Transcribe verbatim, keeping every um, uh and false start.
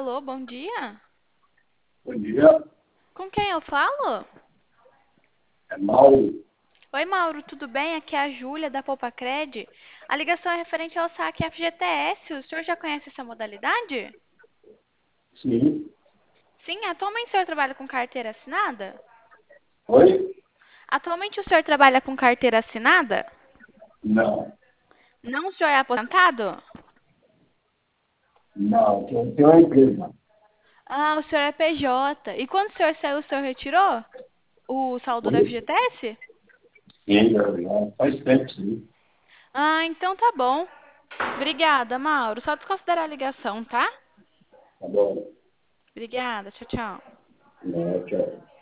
Alô, bom dia. Bom dia, Com quem eu falo? é Mauro. Oi, Mauro, tudo bem? Aqui é a Júlia, da Poupacred. A ligação é referente ao saque F G T S. O senhor já conhece essa modalidade? Sim. Sim, atualmente o senhor trabalha com carteira assinada? Oi? Atualmente o senhor trabalha com carteira assinada? Não, Não, o senhor é aposentado? não, eu tenho uma empresa. Ah, o senhor é P J. E quando o senhor saiu, o senhor retirou o saldo do Oi? F G T S? Sim, já, já faz tempo, sim. Ah, então tá bom. Obrigada, Mauro. Só desconsiderar a ligação, tá? Tá bom. Obrigada, tchau, tchau. É, tchau.